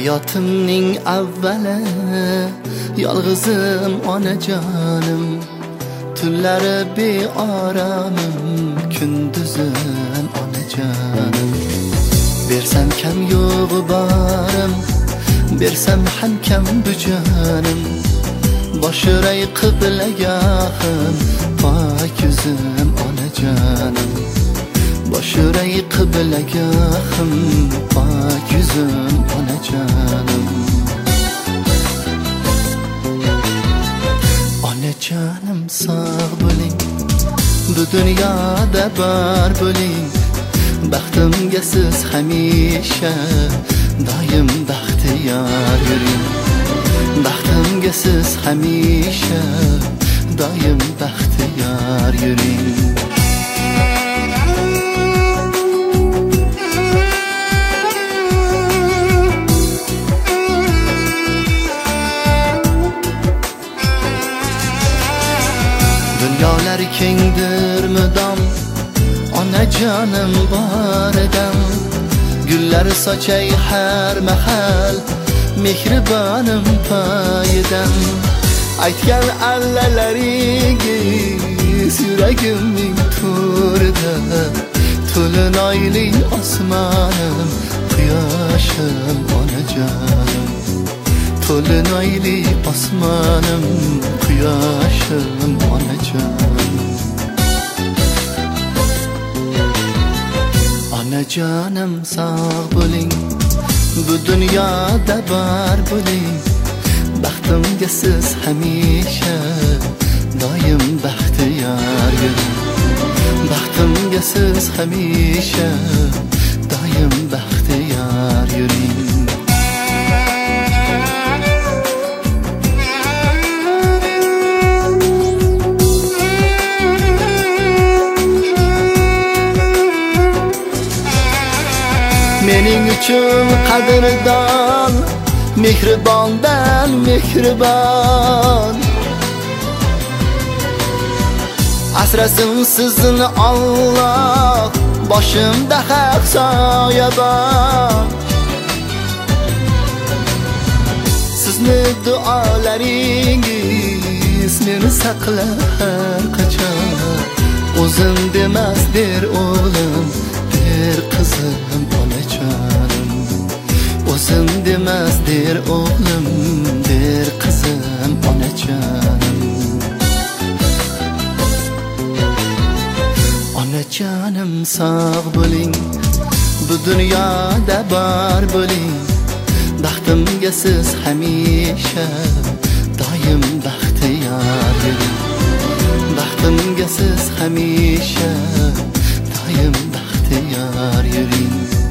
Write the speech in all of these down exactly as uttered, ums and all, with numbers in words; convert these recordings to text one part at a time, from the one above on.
hayotimning avvali yolg'izim onajonim, tunlari beoramim, kunduzim onajonim. Bersam kam yo'g'i borim, bersam ham kam bu jonim, boshiray qiblagahim, pok yuzim onajonim. Boshiray qiblagahim, pok yuzim onajonim. Onajonim sog' bo'ling, bu dunyoda bor bo'ling, baxtimga siz hamisha doim baxtiyor yuring. Baxtimga siz hamisha doim baxtiyor yuring. Dunyolar kengdir mudom, onajonim boridam, gullar sochay har mahal, mehribonim poyidan. Aytgan allalaringiz yuragimning to'rida, to'lin oyli osmonim, quyoshim onajonim. To'lin oyli osmonim, quyoshim onajonim. Onajonim sog' bo'ling, bu dunyoda bor bo'ling, baxtimga siz hamisha doim baxtiyor yuring. Baxtimga siz hamisha doim baxtiyor yuring. Mening uchun qadrdon, mehribondan mehribon, asrasin sizni Alloh, boshimda haq soyabon. Sizni duolaringiz meni saqlar har qachon. O'zim demas der o'g'lim, der qizim onajonim. O'zim demas der o'g'lim, der qizim onajonim. Onajonim sog' bo'ling, bu dunyoda bor bo'ling, baxtimga siz hamisha doim baxtiyor yuring. Baxtimga siz hamisha doim baxtiyor yuring.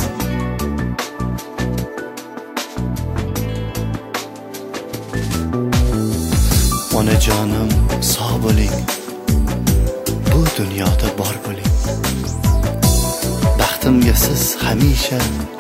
Onajonim sog' bo'ling, bu dunyoda bor bo'ling, baxtimga siz hamisha